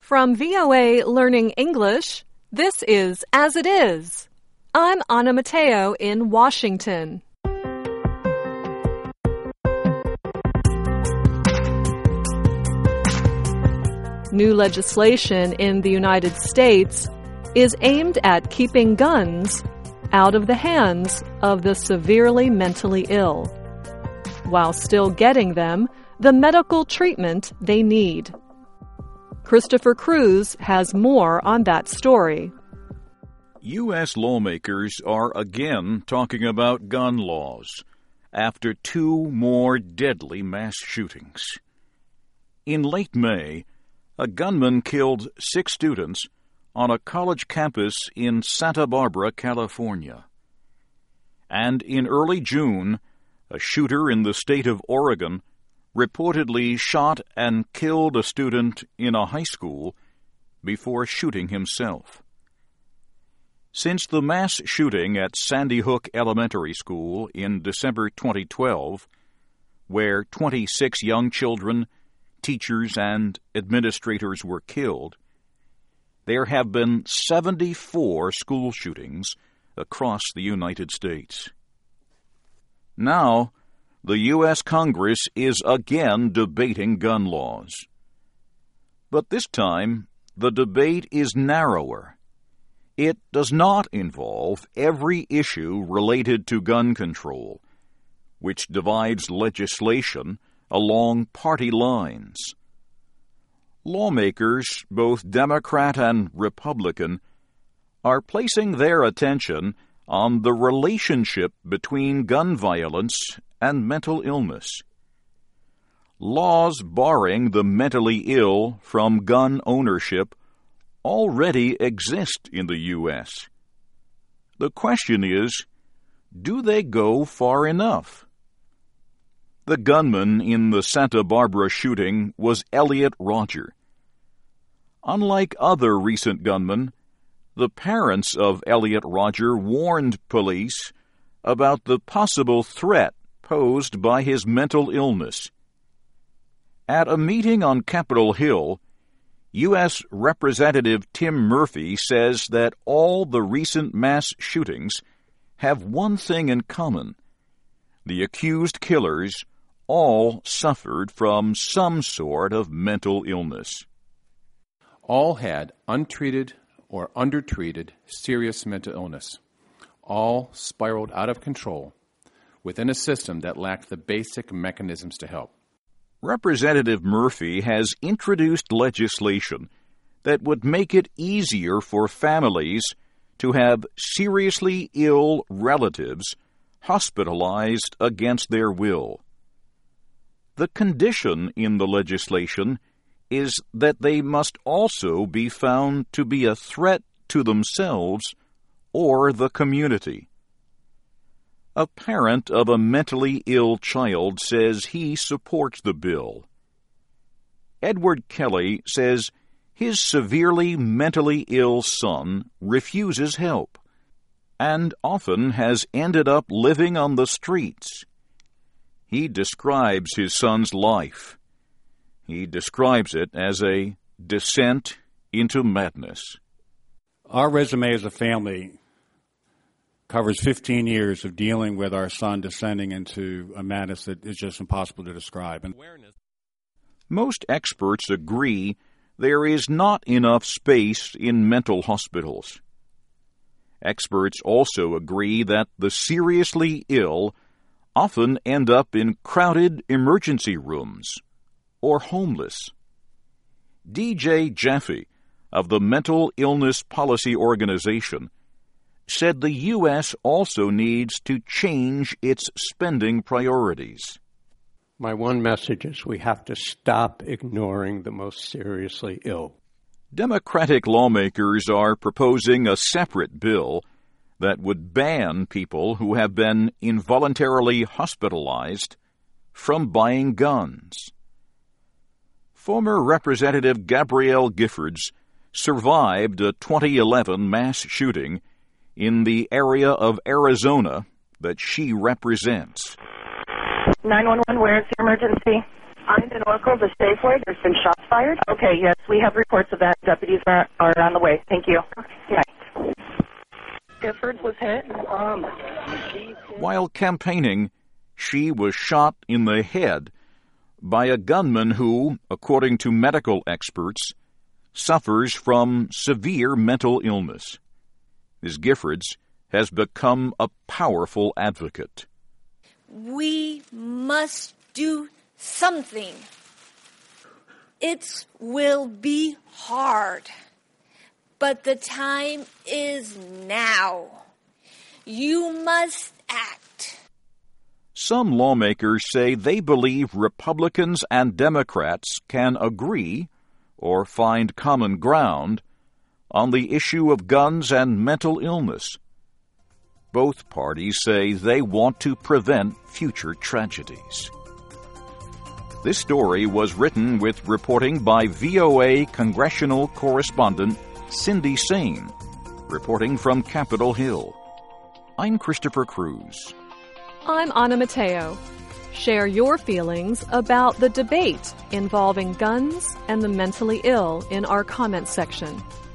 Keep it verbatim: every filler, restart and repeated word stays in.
From V O A Learning English, this is As It Is. I'm Anna Mateo in Washington. New legislation in the United States is aimed at keeping guns out of the hands of the severely mentally ill, while still getting them the medical treatment they need. Christopher Cruz has more on that story. U S lawmakers are again talking about gun laws after two more deadly mass shootings. In late May, a gunman killed six students on a college campus in Santa Barbara, California. And in early June, a shooter in the state of Oregon reportedly shot and killed a student in a high school before shooting himself. Since the mass shooting at Sandy Hook Elementary School in December twenty twelve, where twenty-six young children, teachers, and administrators were killed, there have been seventy-four school shootings across the United States. Now, the U S Congress is again debating gun laws. But this time, the debate is narrower. It does not involve every issue related to gun control, which divides legislation along party lines. Lawmakers, both Democrat and Republican, are placing their attention on the relationship between gun violence and mental illness. Laws barring the mentally ill from gun ownership already exist in the U S. The question is, do they go far enough? The gunman in the Santa Barbara shooting was Elliot Rodger. Unlike other recent gunmen, the parents of Elliot Rodger warned police about the possible threat posed by his mental illness. At a meeting on Capitol Hill, U S Representative Tim Murphy says that all the recent mass shootings have one thing in common. The accused killers all suffered from some sort of mental illness. All had untreated or undertreated serious mental illness. All spiraled out of control within a system that lacked the basic mechanisms to help. Representative Murphy has introduced legislation that would make it easier for families to have seriously ill relatives hospitalized against their will. The condition in the legislation is that they must also be found to be a threat to themselves or the community. A parent of a mentally ill child says he supports the bill. Edward Kelly says his severely mentally ill son refuses help and often has ended up living on the streets. He describes his son's life. He describes it as a descent into madness. Our resume as a family covers fifteen years of dealing with our son descending into a madness that is just impossible to describe. And most experts agree there is not enough space in mental hospitals. Experts also agree that the seriously ill often end up in crowded emergency rooms or homeless. D J Jaffe of the Mental Illness Policy Organization said the U S also needs to change its spending priorities. My one message is we have to stop ignoring the most seriously ill. Democratic lawmakers are proposing a separate bill that would ban people who have been involuntarily hospitalized from buying guns. Former Representative Gabrielle Giffords survived a twenty eleven mass shooting in the area of Arizona that she represents. nine one one, where is the emergency? I'm in Oracle, the Safeway. There's been shots fired. Okay, yes, we have reports of that. Deputies are, are on the way. Thank you. Right. Giffords was hit. Um, While campaigning, she was shot in the head by a gunman who, according to medical experts, suffers from severe mental illness. Miz Giffords has become a powerful advocate. We must do something. It will be hard, but the time is now. You must act. Some lawmakers say they believe Republicans and Democrats can agree or find common ground on the issue of guns and mental illness. Both parties say they want to prevent future tragedies. This story was written with reporting by V O A congressional correspondent Cindy Sain, reporting from Capitol Hill. I'm Christopher Cruz. I'm Anna Mateo. Share your feelings about the debate involving guns and the mentally ill in our comment section.